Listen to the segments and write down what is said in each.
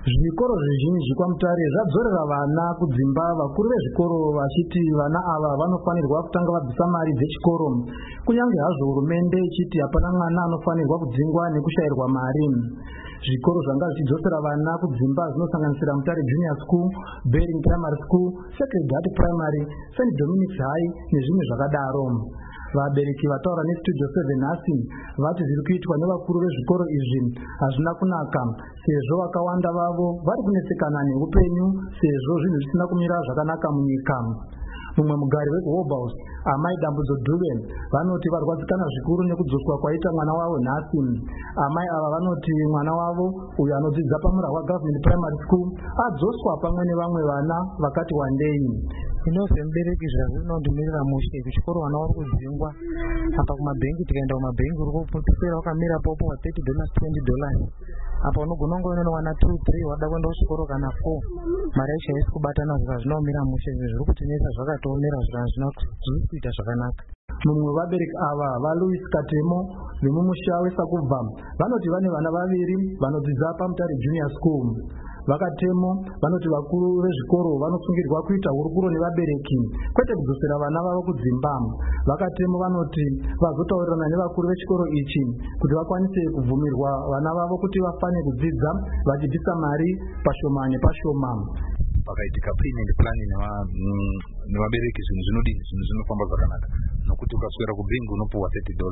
Zvikoro zvizhinji kwaMutare zvadzorera vana kudzimba, vakuru vezvikoro vachiti vana ava vanofanirwa kutanga vabvisa mari dzechikoro, kunyange hazvo hurumende ichiti hapana mwana anofanirwa kudzingwa nekushayirwa mari. Zvikoro zvanga zvichidzosera vana kudzimba zvinosanganisira Mutare Junior School, Bering Primary School, Sacred Heart Primary, St. Dominic's High nezvimwe zvakadaro. Vabereki vataura neStudio 7 nhasi vati zviri kuitwa nevakuru vezvikoro izvi hazvina kunaka, sezvo vakawanda vavo vari kunesekana neupenyu sezvo zvinhu zvisina kumira zvakanaka munyika. Mumwe mugari weGlobals, Amai Dambudzo Dube, vanoti varwadzikana zvikuru nekudzoswa kwaita mwana wavo nhasi. Amai ava vanoti mwana wavo uyo anodzidza paMurahwa Government Primary School adzoswa pamwe nevamwe vana vakati wandei. Inosembereki zvinondimirira mushe kuchikoro vana vari kudzingwa apa kumabhengi. Tikaenda kumabhengi uri kupera wakamira popo wa $30 $20 apa unogona kunge unoona wana 2-3 wada kuenda kuchikoro kana 4 mari yacho haisi kubatana. Zvika zvinomira mushe zviri kutinesa zvakatoomera zviri kuita zvakanaka. Mumwe wevabereki ava vaLouis Katemo vemumusha weSakubva vanoti vane vana vaviri vanodzidza paMutare Junior School. Vakatemo vanoti vakuru vezvikoro vanosungirwa kuita hurukuro nevabereki kwete kudzosera vana vavo kudzimba. Vakatemo vanoti vazotaurirana nevakuru vechikoro ichi kuti vakwanise kubvumirwa vana vavo kuti vafane kudzidza vachibvisa mari pashoma nepashoma. Pakaitika payment plan nevabereki zvinhu zvinofamba zvakanaka, nokuti ukaswera kubhengi unopuwa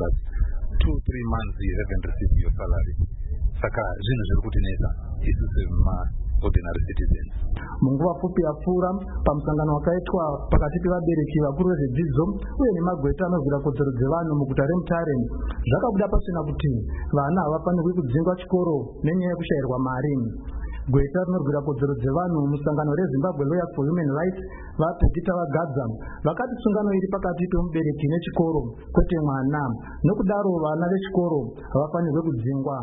$30 2-3 months you haven't received your salary. Saka zvinhu zviri kutinesa isu ordinary citizens. Munguva pfupi yapfuura pamusangano wakaitwa pakati pevabereki vakuru vezvidzidzo uye nemagweta anozvira kodzero dzevanhu muguta reMutare, zvakabuda pasina kuti vana havafanirwi kudzingwa chikoro nenyaya yekushayirwa mari. Gweta rinorwira kodzero dzevanhu musangano reZimbabwe Lawyers for Human Rights vaPekita Vagadza vakati sungano iri pakati pemubereki nechikoro kwete mwana, nokudaro vana vechikoro havafanirwi kudzingwa.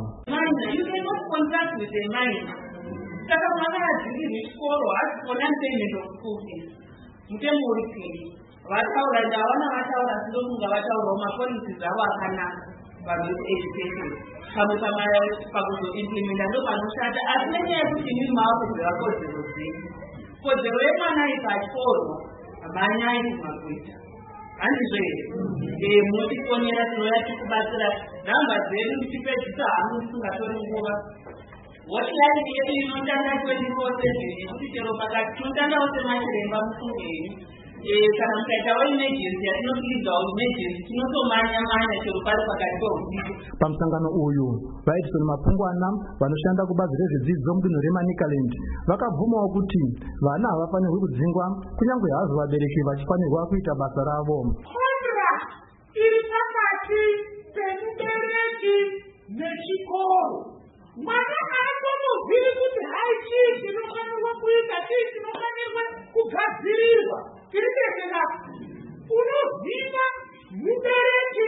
Saka mwana adzingirwe chikoro haasipona payment of school fees. Mutemo uri piri. Vataura ndavana vataura sinokunga vataurawo mapolicies avo akanaka pabase education. Pamwe pakuzoimplementa ndopanoshata, asi nenyaya yekuti imi maakubvira kodzero dzenyu. Kodzero yemwana ikatyorwa hamanyai kumagweta. Handizvo here? Munotifonera tinouya tikubatsira nhamba dzedu tichipedzisa hangu tisingatori nguva. Hotline yedu inotanga 24/7 yekuti chero pakati tinotangawo semachiremba musungeni. Kana mukaitawo emergency yatinokwidzawo emergency tinotomanya chero pari pakati peusiku. Pamusangano uyu vaEdison Mapungwana vanoshanda kubazi rezvidzidzo mudunhu reManicaland vakabvumawo kuti vana havafanirwi kudzingwa kunyange hazvo vabereki vachifanirwa kuita basa ravo. Contract iri pakati pemubereki nechikoro. Mwana haatombobviri kuti hai chii chinofanirwa kuita, chii chinofanirwa kugadzirirwa. Tiri kuendera unoziva mubereki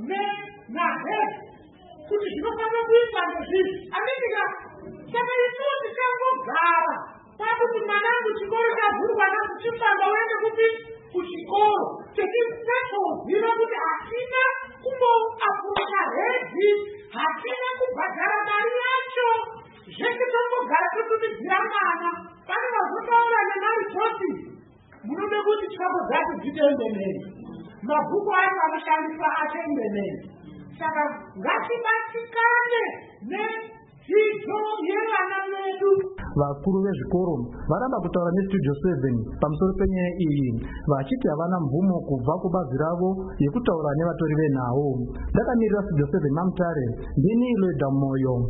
naheri kuti zvinofanirwa kuitwa nezvizvi. Andikika saka isuwo tikangogara pakuti mwanangu chikoro chavhurwa nakuchifamba uende kuti kuchikoro techatoziva kuti hatina kumboapurocha hedhi, hatina kubhadhara mari yacho, zvese tongogara totumidzira mwana. Pane vazotaura nemaripoti munode kuti chikoro dzacho dzitembenene, mabhuku acho anoshandiswa atembenene. Saka ngatibatikane nedzidzo yevana vedu. Vakuru vezvikoro varamba kutaura neStudio 7 pamusoro penyaya iyi vachiti havana mvumo kubva kubazi ravo yekutaura nevatori venhau. Ndakamirira Studio 7 maMutare, ndini Loida Moyo.